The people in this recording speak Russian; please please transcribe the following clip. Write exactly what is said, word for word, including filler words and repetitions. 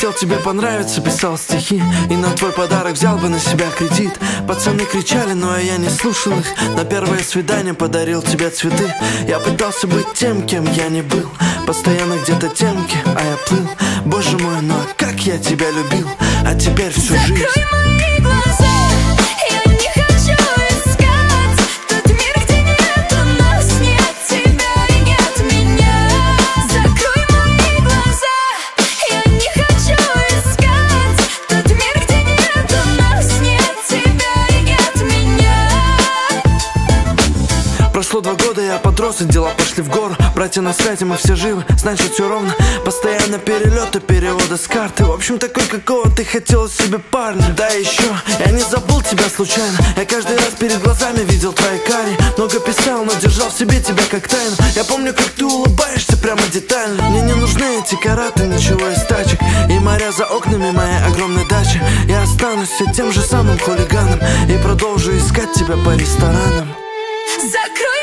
хотел тебе понравиться, писал стихи, и на твой подарок взял бы на себя кредит. Пацаны кричали, но я не слушал их. На первое свидание подарил тебе цветы. Я пытался быть тем, кем я не был. Постоянно где-то темки, а я плыл. Боже мой, ну а как я тебя любил. А теперь всю жизнь. Закрой мои глаза, я не хочу искать тот мир, где нету нас, нет тебя и нет меня. Закрой мои глаза, я не хочу искать тот мир, где нету нас, нет тебя и нет меня. Прошло два года, я подрос, и дела пошли в гору. Братья на связи, мы все живы, значит все ровно. Постоянно перелеты, переводы с карты. В общем, такой, какого ты хотела себе парня. Да еще, я не забыл тебя случайно. Я каждый раз перед глазами видел твои кари. Много писал, но держал в себе тебя как тайну. Я помню, как ты улыбаешься прямо детально. Мне не нужны эти караты, ничего из тачек. И моря за окнами моей огромной дачи. Я останусь все тем же самым хулиганом и продолжу искать тебя по ресторанам. Закрой